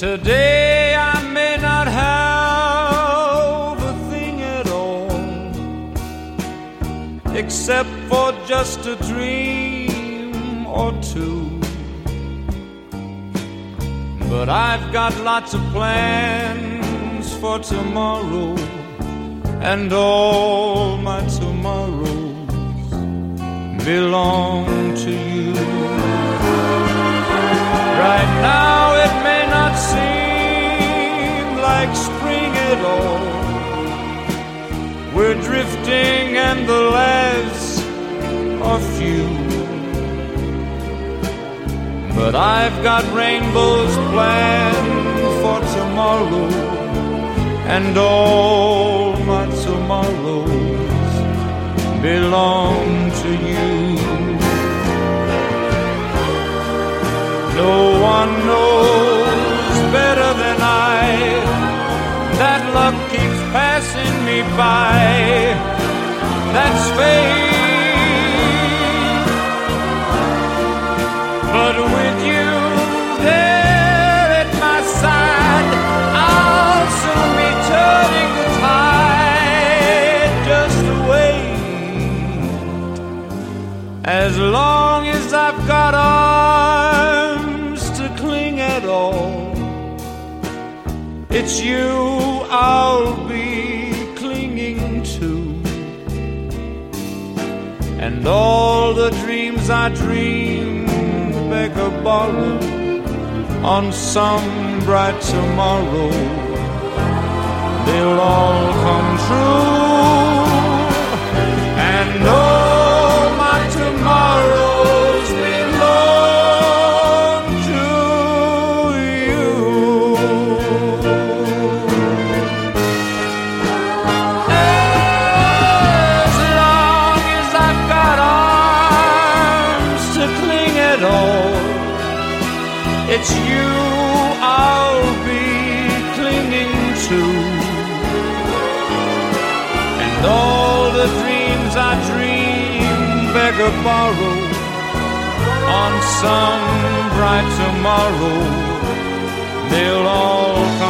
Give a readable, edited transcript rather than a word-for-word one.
Today I may not have a thing at all, except for just a dream or two. But I've got lots of plans for tomorrow, and all my tomorrows belong to you. Right now it may not seem like spring at all. We're drifting and the lads are few. But I've got rainbows planned for tomorrow, and all my tomorrows belong to you. No one knows better than I that luck keeps passing me by. That's fate. But with you there at my side, I'll soon be turning the tide. Just wait. As long as I've got arms to cling at all, it's you I'll be clinging to. And all the dreams I dreamed, beg or borrow, on some bright tomorrow, they'll all come true. And all my tomorrows belong to you. As long as I've got arms to cling at all, it's you I'll be clinging to. And all the dreams I dream, beg or borrow, on some bright tomorrow, they'll all